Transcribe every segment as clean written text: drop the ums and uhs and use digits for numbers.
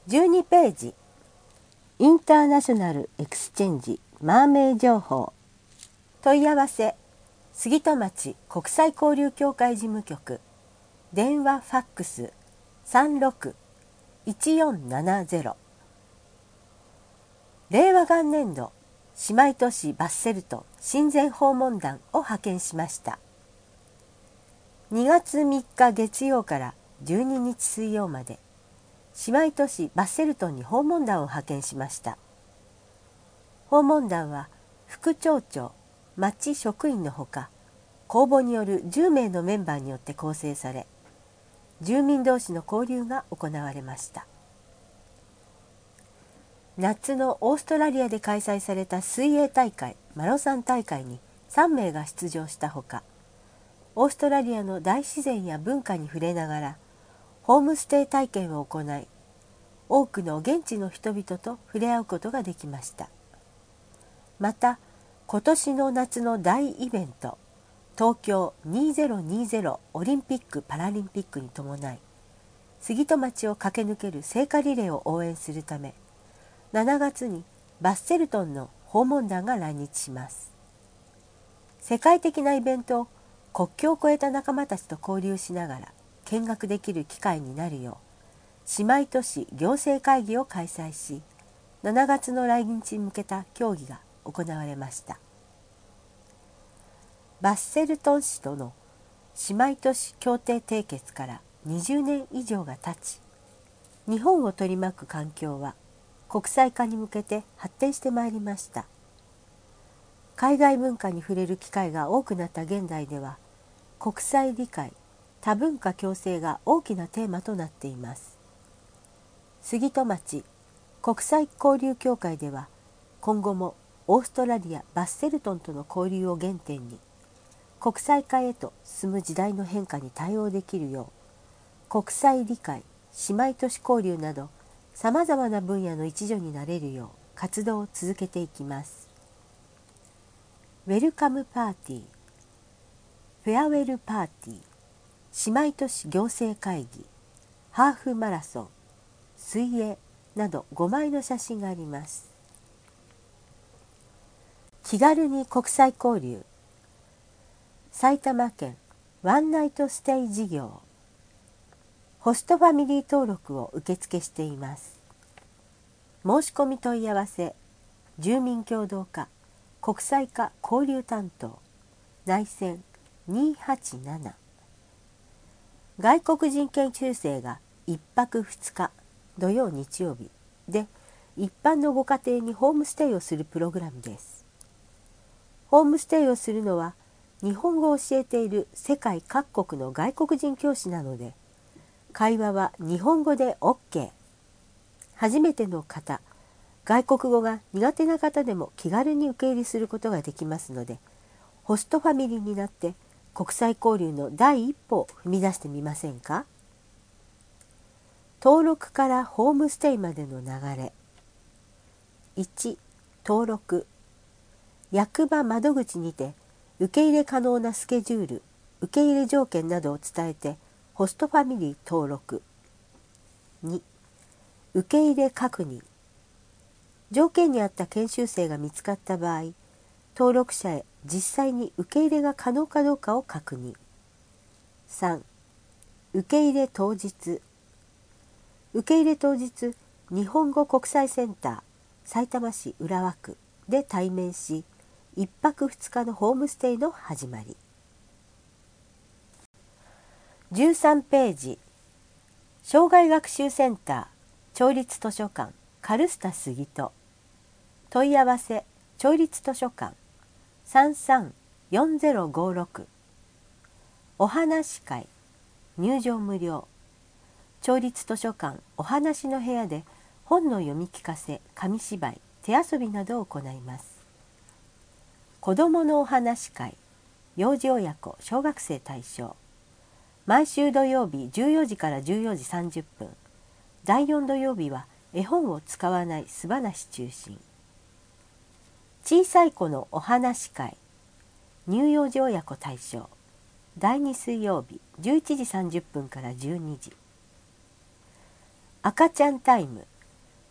12ページ、インターナショナルエクスチェンジマーメイ情報。問い合わせ、杉戸町国際交流協会事務局、電話ファックス 36-1470。令和元年度姉妹都市バッセルトン親善訪問団を派遣しました。2月3日月曜から12日水曜まで、姉妹都市バッセルトンに訪問団を派遣しました。訪問団は副町長、町職員のほか、公募による10名のメンバーによって構成され、住民同士の交流が行われました。夏のオーストラリアで開催された水泳大会マロサン大会に3名が出場したほか、オーストラリアの大自然や文化に触れながらホームステイ体験を行い、多くの現地の人々と触れ合うことができました。また、今年の夏の大イベント、東京2020オリンピック・パラリンピックに伴い、杉戸町を駆け抜ける聖火リレーを応援するため、7月にバッセルトンの訪問団が来日します。世界的なイベントを国境を越えた仲間たちと交流しながら見学できる機会になるよう、姉妹都市行政会議を開催し、7月の来日に向けた協議が行われました。バッセルトン市との姉妹都市協定締結から20年以上が経ち、日本を取り巻く環境は国際化に向けて発展してまいりました。海外文化に触れる機会が多くなった現代では、国際理解、多文化共生が大きなテーマとなっています。杉戸町国際交流協会では、今後もオーストラリア・バッセルトンとの交流を原点に、国際化へと進む時代の変化に対応できるよう、国際理解、姉妹都市交流など、さまざまな分野の一助になれるよう活動を続けていきます。ウェルカムパーティー、フェアウェルパーティー、姉妹都市行政会議、ハーフマラソン、水泳など5枚の写真があります。気軽に国際交流、埼玉県ワンナイトステイ事業、ホストファミリー登録を受付しています。申し込み問い合わせ、住民協働課国際化交流担当、内線287。外国人研修生が1泊2日土曜日曜日で、一般のご家庭にホームステイをするプログラムです。ホームステイをするのは日本語を教えている世界各国の外国人教師なので、会話は日本語で OK。 初めての方、外国語が苦手な方でも気軽に受け入れすることができますので、ホストファミリーになって国際交流の第一歩を踏み出してみませんか。登録からホームステイまでの流れ。1、登録。役場窓口にて受け入れ可能なスケジュール、受け入れ条件などを伝えてホストファミリー登録。2、受け入れ確認。条件に合った研修生が見つかった場合、登録者へ実際に受け入れが可能かどうかを確認。3、受け入れ当日。受け入れ当日、日本語国際センターさいたま市浦和区で対面し、1泊2日のホームステイの始まり。13ページ、障害学習センター町立図書館カルスタ杉戸。問い合わせ、町立図書館 334056。お話し会、入場無料。町立図書館お話の部屋で本の読み聞かせ、紙芝居、手遊びなどを行います。子どものお話会、幼児親子小学生対象。毎週土曜日14時から14時30分。第4土曜日は絵本を使わない素話中心。小さい子のお話会、乳幼児親子対象。第2水曜日11時30分から12時。赤ちゃんタイム、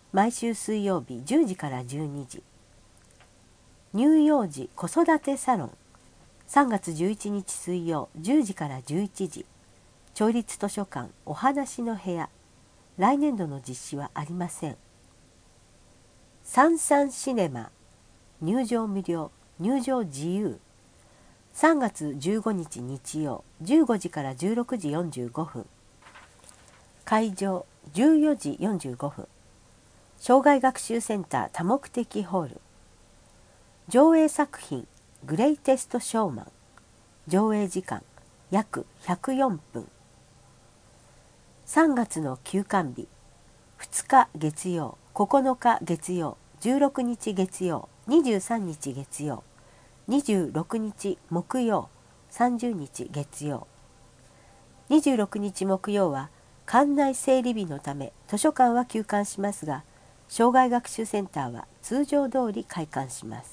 毎週水曜日10時から12時。乳幼児子育てサロン3月11日水曜10時から11時。町立図書館お話の部屋。来年度の実施はありません。サンサンシネマ入場無料、入場自由。3月15日日曜15時から16時45分。会場14時45分。障害学習センター多目的ホール。上映作品グレイテストショーマン。上映時間約104分。3月の休館日2日月曜、9日月曜、16日月曜、23日月曜、26日木曜、30日月曜。26日木曜は館内整理日のため図書館は休館しますが、障害学習センターは通常通り開館します。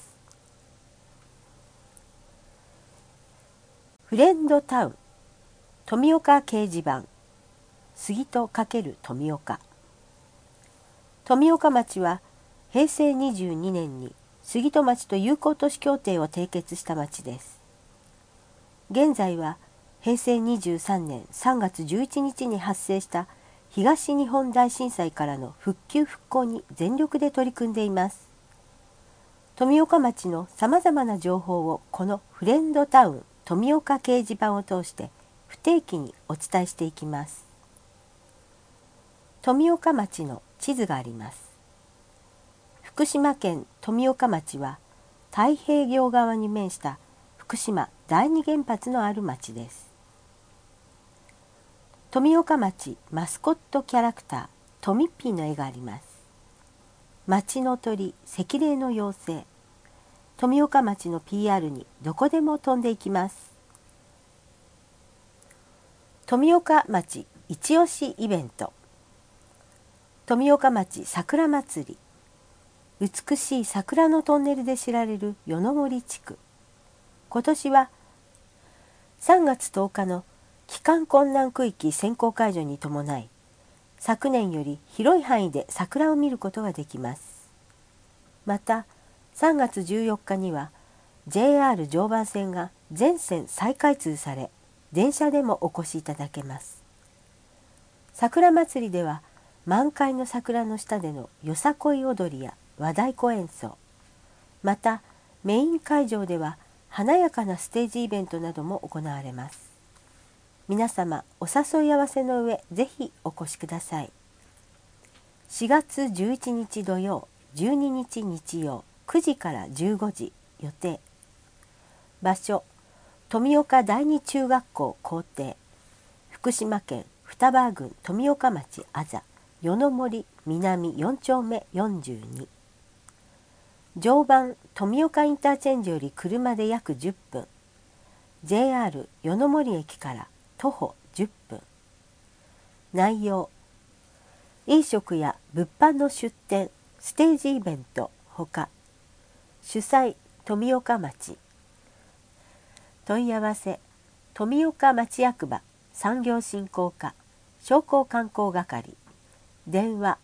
フレンドタウン富岡掲示板杉と×富岡。富岡町は平成22年に杉戸町と友好都市協定を締結した町です。現在は平成23年3月11日に発生した東日本大震災からの復旧復興に全力で取り組んでいます。富岡町のさまざまな情報をこのフレンドタウン富岡掲示板を通して不定期にお伝えしていきます。富岡町の地図があります。福島県富岡町は太平洋側に面した福島第二原発のある町です。富岡町マスコットキャラクタートミッピーの絵があります。町の鳥赤霊の妖精。富岡町の PR にどこでも飛んでいきます。富岡町一押しイベント。富岡町桜まつり。美しい桜のトンネルで知られる夜の森地区。今年は3月10日の帰還困難区域先行解除に伴い、昨年より広い範囲で桜を見ることができます。また3月14日には JR 常磐線が全線再開通され、電車でもお越しいただけます。桜まつりでは満開の桜の下でのよさこい踊りや和太鼓演奏、またメイン会場では華やかなステージイベントなども行われます。皆様お誘い合わせの上ぜひお越しください。4月11日土曜12日日曜9時から15時予定。場所富岡第二中学校校庭。福島県双葉郡富岡町あざ夜の森南4丁目42。常磐富岡インターチェンジより車で約10分。 JR 夜の森駅から徒歩10分。内容飲食や物販の出店、ステージイベントほか。主催富岡町。問い合わせ富岡町役場産業振興課商工観光係。電話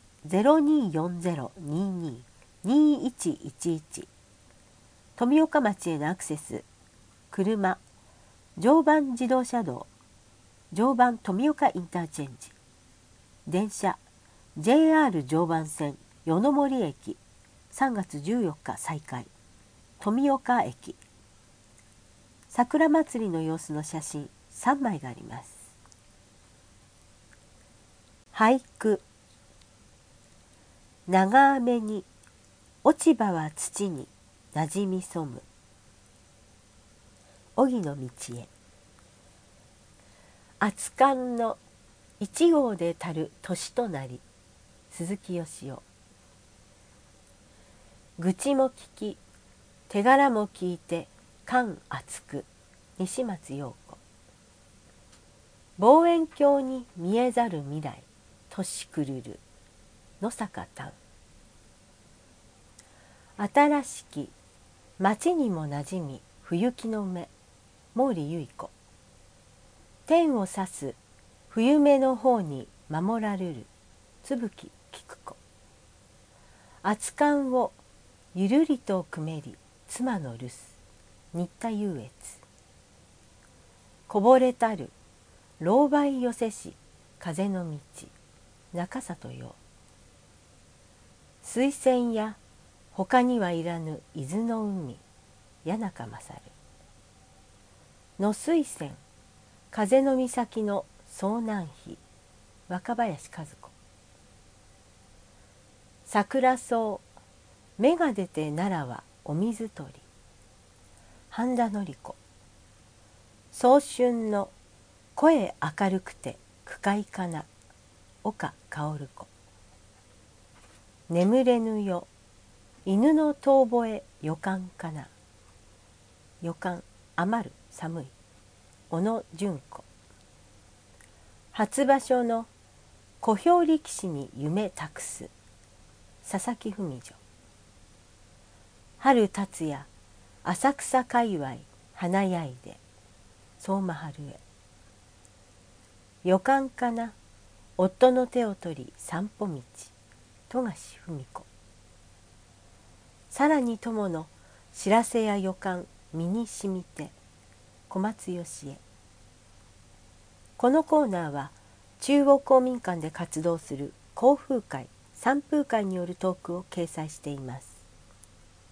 0240-22-2111。富岡町へのアクセス。車常磐自動車道常磐富岡インターチェンジ。電車 JR 常磐線夜の森駅3月14日再開。富岡駅。桜まつりの様子の写真3枚があります。俳句。長雨に落ち葉は土になじみそむ。荻野道恵。熱燗の一合でたる年となり。鈴木よしお。愚痴も聞き手柄も聞いて感熱く。西松陽子。望遠鏡に見えざる未来年くるる。野坂丹。新しき町にもなじみ冬木の芽毛利結子。天を指す冬目の方に守られる津吹菊子。 熱燗をゆるりとくめり妻の留守新田優越。こぼれたる老梅寄せし風の道中里よ。水仙や他にはいらぬ伊豆の海谷中勝。野水仙風の岬の遭難碑若林和子。桜草芽が出て奈良はお水鳥半田典子。早春の声明るくて句会かな岡薫子。眠れぬよ犬の遠吠え予感かな予感余る寒い小野純子。初場所の小兵力士に夢託す佐々木文女。春達也浅草界隈華やいで相馬春江。予感かな夫の手を取り散歩道富樫文子。さらに友の知らせや予感身にしみて小松義恵。このコーナーは中央公民館で活動する講風会散風会によるトークを掲載しています。